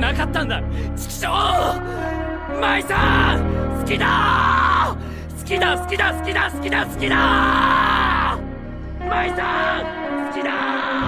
なかったんだ。チキショー、舞さん好きだー、好きだ好きだ好きだ好きだ好きだー、舞さん好きだー。